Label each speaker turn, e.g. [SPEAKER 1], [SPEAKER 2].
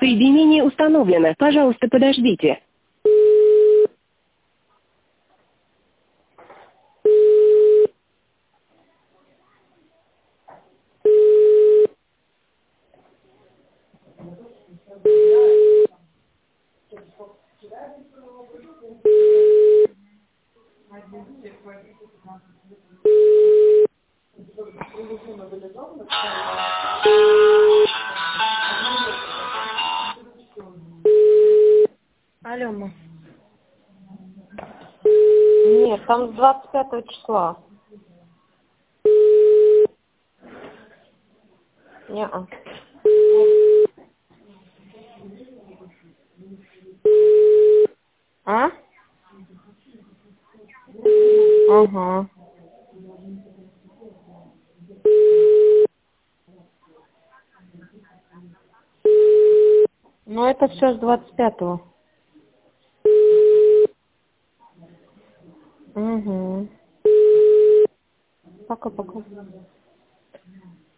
[SPEAKER 1] Соединение установлено. Пожалуйста, подождите.
[SPEAKER 2] Алло, ма. Нет, там с 25 числа. Не-а. А? Ага. Ну, это все с 25-го. Угу. Пока-пока.